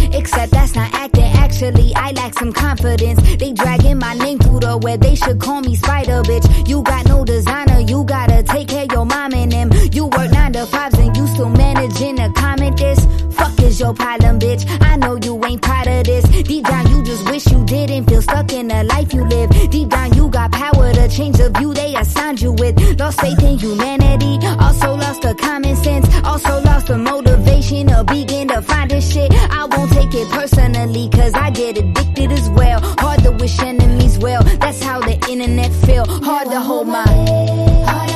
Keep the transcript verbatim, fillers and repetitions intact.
Except that's not acting, actually I lack some confidence. They dragging my name through the web, they should call me Spider, bitch. You got no designer, you gotta take care of your mom and them. You work nine to fives and you still managing to comment this. Fuck is your problem, bitch? I know you ain't proud of this. Deep down you just wish you didn't feel stuck in the life you live. Deep down you got power to change the view they assigned you with. Lost faith in humanity, also lost the common sense, also lost the motivation to begin to find this shit. I won't take it personally, cause I get addicted as well. Hard to wish enemies well, that's how the internet feel. Hard to hold my